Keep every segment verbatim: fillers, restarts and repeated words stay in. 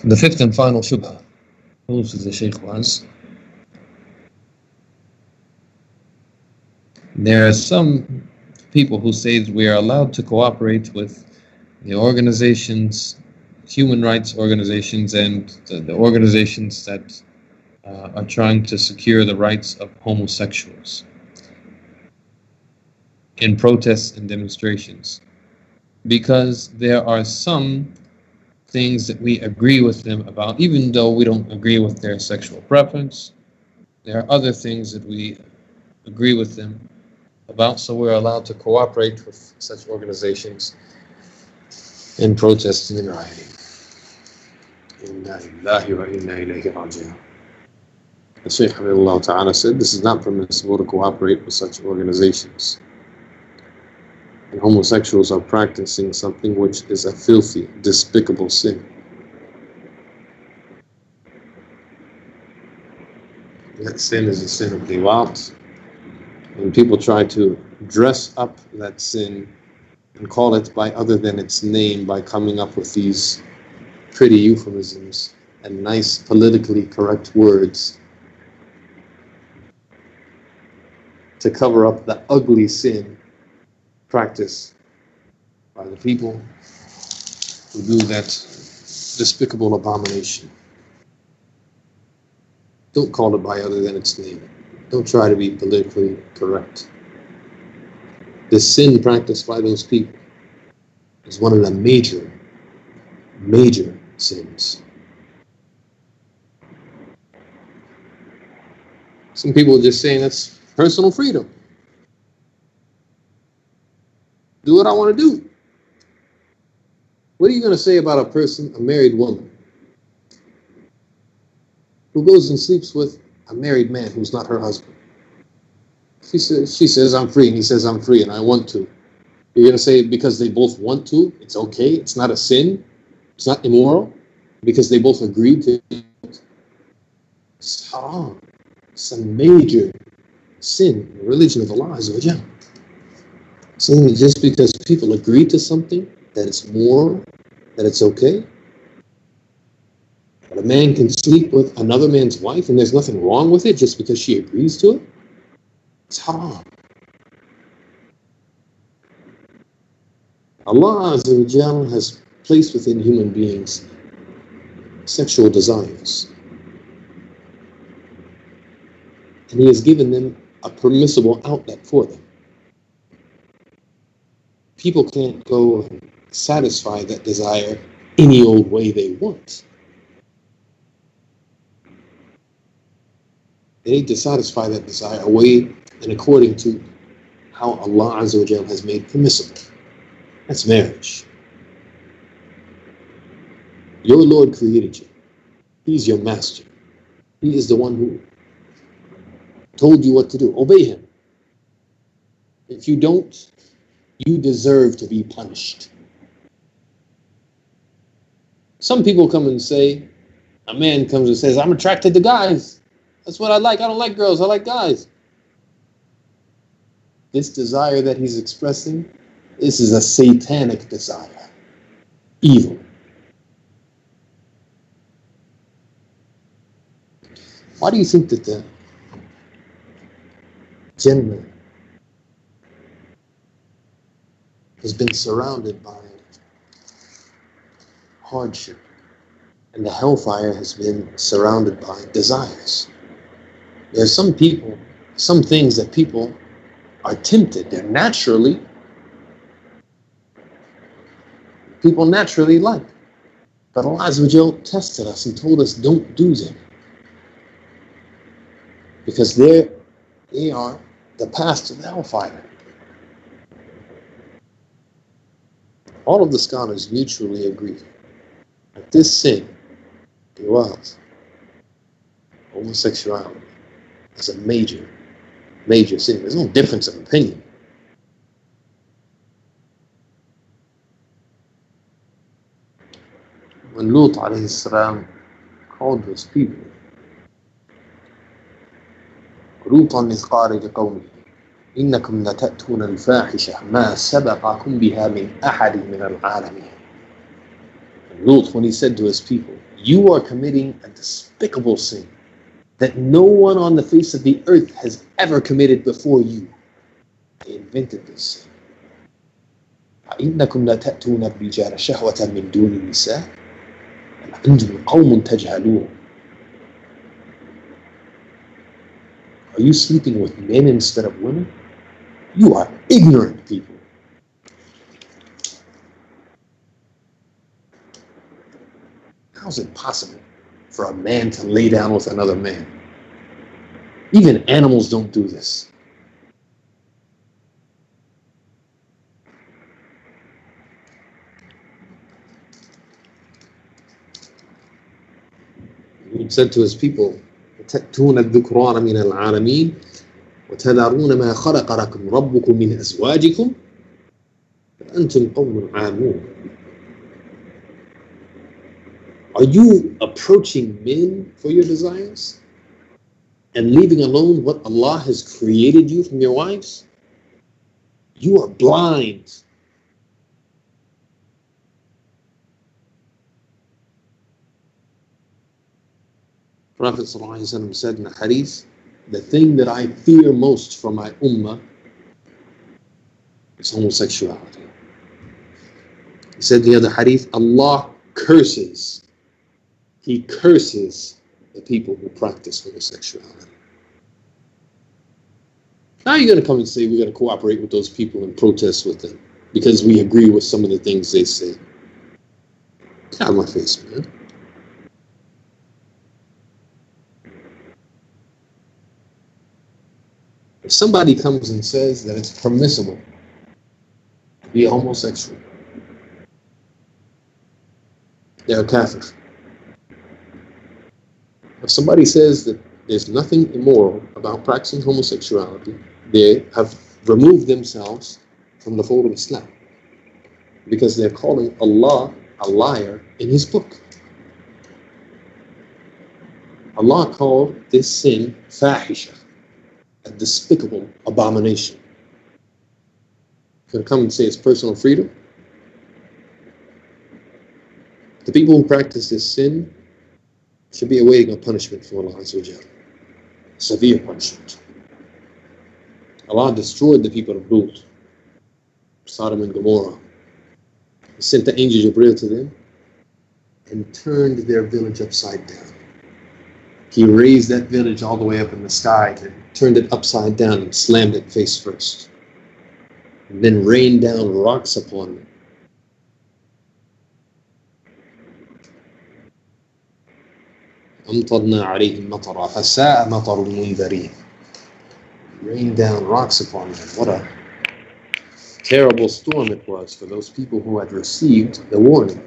The fifth and final shubha posed to the Shaykh was, there are some people who say that we are allowed to cooperate with the organizations, human rights organizations, and the, the organizations that uh, are trying to secure the rights of homosexuals in protests and demonstrations, because there are some things that we agree with them about, even though we don't agree with their sexual preference. There are other things that we agree with them about, so we're allowed to cooperate with such organizations in protesting and rioting. Inna lillahi wa inna ilayhi raji'un. The Shaykh Habibullah Ta'ala said this is not permissible to cooperate with such organizations. And homosexuals are practicing something which is a filthy, despicable sin. That sin is a sin of liwat. And people try to dress up that sin and call it by other than its name by coming up with these pretty euphemisms and nice politically correct words to cover up the ugly sin practiced by the people who do that despicable abomination. Don't call it by other than its name. Don't try to be politically correct. The sin practiced by those people is one of the major, major sins. Some people are just saying that's personal freedom. Do what I want to do. What are you going to say about a person, a married woman, who goes and sleeps with a married man who's not her husband? She says, she says, I'm free, and he says, I'm free, and I want to. You're going to say because they both want to, it's okay, it's not a sin, it's not immoral, because they both agreed to it. It's haram. It's a major sin in the religion of Allah Azza wa Jalla. Saying that just because people agree to something, that it's moral, that it's okay. But a man can sleep with another man's wife and there's nothing wrong with it just because she agrees to it. It's haram. Allah Azza wa Jalla has placed within human beings sexual desires. And He has given them a permissible outlet for them. People can't go and satisfy that desire any old way they want. They need to satisfy that desire a way and according to how Allah Azza wa Jalla has made permissible. That's marriage. Your Lord created you. He's your master. He is the one who told you what to do. Obey Him. If you don't, you deserve to be punished. Some people come and say, a man comes and says, I'm attracted to guys. That's what I like. I don't like girls. I like guys. This desire that he's expressing, this is a satanic desire. Evil. Why do you think that the Jannah has been surrounded by hardship, and the hellfire has been surrounded by desires? There's some people, some things that people are tempted. They're naturally, people naturally like. But Allah Azza wa Jalla tested us and told us don't do them. Because they're, they are the path to the hellfire. All of the scholars mutually agree that this sin, liwat, homosexuality, is a major, major sin. There's no difference of opinion. When Lut alayhi salam called those people, لوطا إذ قال لقومه إنكم لتأتون الفاحشة ما سبقكم بها من أحد من العالمين. Lut, when he said to his people, you are committing a despicable sin that no one on the face of the earth has ever committed before you. They invented this sin. أَإِنَّكُمْ لَتَأْتُونَ الرِّجَالَ شَهْوَةً مِّن دُونِ النِّسَاءِ أَنْتُمْ قَوْمٌ تَجْهَلُونَ. Are you sleeping with men instead of women? You are ignorant people. How is it possible for a man to lay down with another man? Even animals don't do this. He said to his people, تَأْتُونَ الذُّكْرَانَ مِنَ الْعَالَمِينَ وَتَذَرُونَ مَا خَلَقَ لَكُمْ رَبُّكُم مِّنْ أَزْوَاجِكُمْ فَأَنْتُمْ قَوْمٌ عَادُونَ. Are you approaching men for your desires and leaving alone what Allah has created you from your wives? You are blind. Prophet ﷺ said in a hadith, the thing that I fear most from my ummah is homosexuality. He said in the other hadith, Allah curses, He curses the people who practice homosexuality. Now you're going to come and say we're going to cooperate with those people and protest with them because we agree with some of the things they say. Get out of my face, man. If somebody comes and says that it's permissible to be a homosexual, they're a kafir. If somebody says that there's nothing immoral about practicing homosexuality, they have removed themselves from the fold of Islam because they're calling Allah a liar in His book. Allah called this sin fahisha, a despicable abomination. Can come and say it's personal freedom? The people who practice this sin should be awaiting a punishment from Allah Azza wa Jalla. Severe punishment. Allah destroyed the people of Lut, Sodom and Gomorrah. He sent the angel Jibreel to them and turned their village upside down. He raised that village all the way up in the sky and turned it upside down and slammed it face first. And then rained down rocks upon them. أَمْطَرْنَا عَلَيْهِمْ مَطَرًا فَسَاءَ مَطَرُ الْمُنذَرِينَ. Rained down rocks upon them. What a terrible storm it was for those people who had received the warning.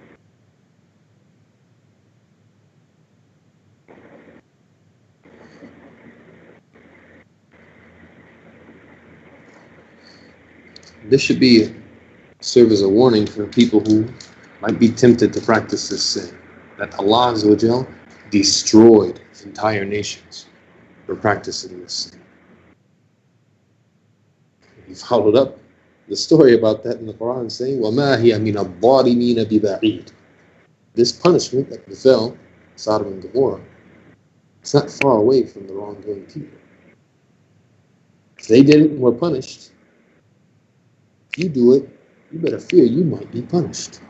This should be serve as a warning for people who might be tempted to practice this sin, that Allah Azza wa Jal destroyed entire nations for practicing this sin. He followed up the story about that in the Quran saying, وَمَا هِيَ مِنَ الظَّالِمِينَ بِبَعِيدٍ. This punishment that befell Sodom and Gomorrah, it's not far away from the wrongdoing people. If they did it and were punished, if you do it, you better fear you might be punished.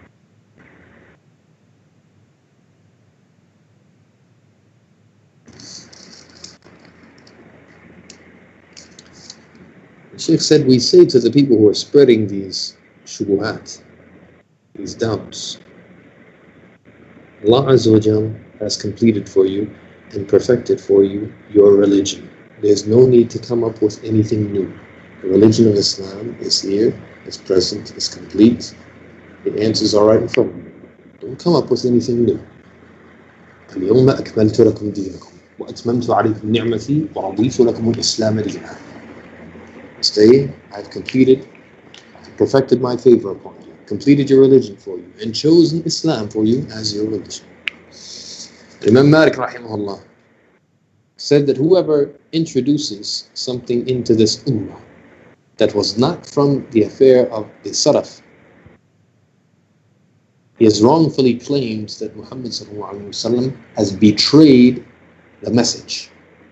The Shaykh said, we say to the people who are spreading these shubuhat, these doubts, Allah Azza wa Jal has completed for you and perfected for you your religion. There's no need to come up with anything new. The religion of Islam is here, is present, is complete. It answers all right in front of you. Don't come up with anything new. اليوم أكملت لكم دينكم وأتممت عليكم نعمتي ورضيت لكم الإسلام دينا. Stay, I've completed, I've perfected my favor upon you, completed your religion for you, and chosen Islam for you as your religion. Imam Malik rahimahullah said that whoever introduces something into this ummah that was not from the affair of the Salaf, He has wrongfully claimed that Muhammad sallallahu alaihi wasallam has betrayed the message.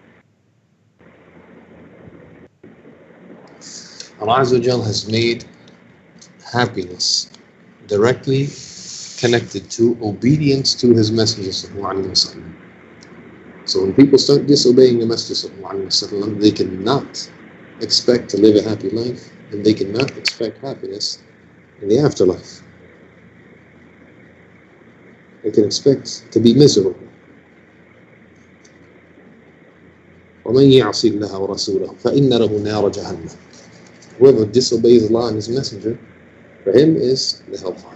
Allah Azza wa Jal has made happiness directly connected to obedience to His Messenger sallallahu alaihi wasallam. So when people start disobeying the Messenger sallallahu alaihi wasallam, they cannot expect to live a happy life, and they cannot expect happiness in the afterlife. They can expect to be miserable. وَمَنْ يَعْصِ اللَّهَ وَرَسُولَهُ فَإِنَّ لَهُ نَارَ جَهَنَّمَ. Whoever disobeys Allah and His Messenger, for him is the hellfire.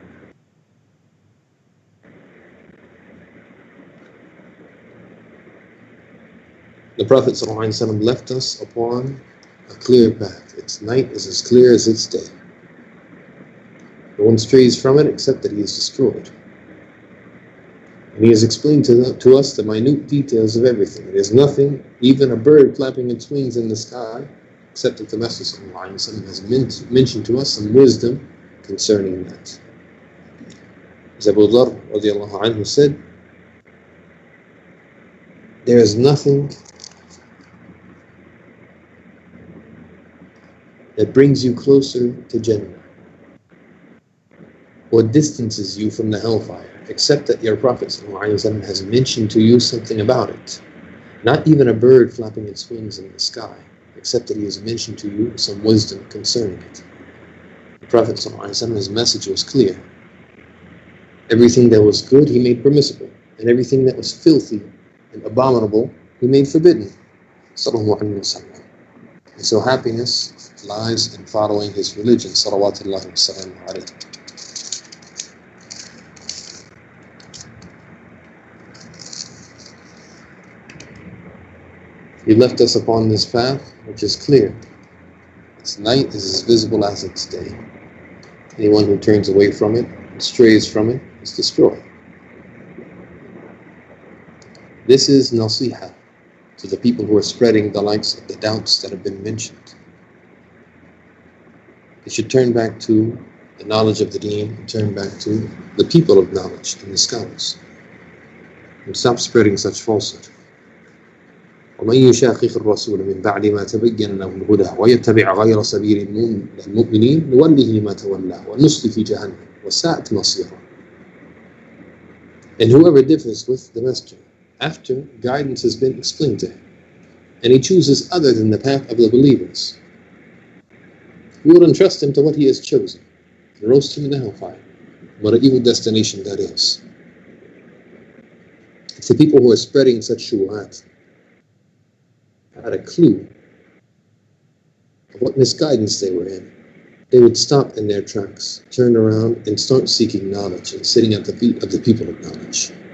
The Prophet ﷺ left us upon a clear path. Its night is as clear as its day. No one strays from it except that he is destroyed. And he has explained to, the, to us the minute details of everything. There is nothing, even a bird flapping its wings in the sky, except that the Messenger ﷺ has men- mentioned to us some wisdom concerning that. As Abu Dharr radiallahu anhu said, there is nothing that brings you closer to Jannah or distances you from the hellfire, except that your Prophet ﷺ has mentioned to you something about it. Not even a bird flapping its wings in the sky, except that he has mentioned to you some wisdom concerning it. The Prophet ﷺ, his message was clear. Everything that was good, he made permissible, and everything that was filthy and abominable, he made forbidden. Sallallahu alaihi wasallam. And so happiness lies in following his religion. Salawatullahi wa salamu alayhi. He left us upon this path, which is clear. Its night is as visible as its day. Anyone who turns away from it and strays from it is destroyed. This is nasiha to the people who are spreading the likes of the doubts that have been mentioned. They should turn back to the knowledge of the deen, and turn back to the people of knowledge and the scholars, and stop spreading such falsehood. ومن يشاقق الرسول من بعد ما تبين له الهدى ويتبع غير سبيل المؤمنين نوله ما تولى ونصله جهنم وساءت مصيرا. And whoever differs with the messenger after guidance has been explained to him, and he chooses other than the path of the believers, we will entrust him to what he has chosen and roast him in the hellfire. What an evil destination that is. If the people who are spreading such shubuhat had a clue of what misguidance they were in, they would stop in their tracks, turn around, and start seeking knowledge and sitting at the feet of the people of knowledge.